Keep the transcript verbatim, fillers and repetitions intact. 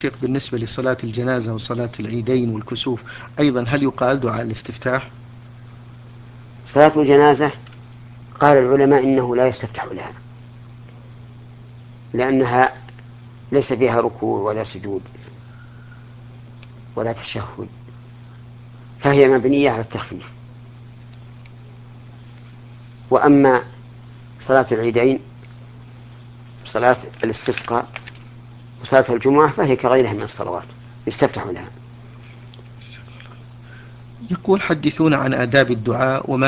شيخ، بالنسبة لصلاة الجنازة وصلاة العيدين والكسوف أيضا هل يقال دعاء الاستفتاح؟ صلاة الجنازة قال العلماء إنه لا يستفتح لها، لأنها ليس فيها ركوع ولا سجود ولا تشهد، فهي مبنية على التخفيف. وأما صلاة العيدين، صلاة الاستسقاء وصلاة الجمعة، فهي كغيرها من الصلوات يستفتح لها. يقول حدثونا عن آداب الدعاء وما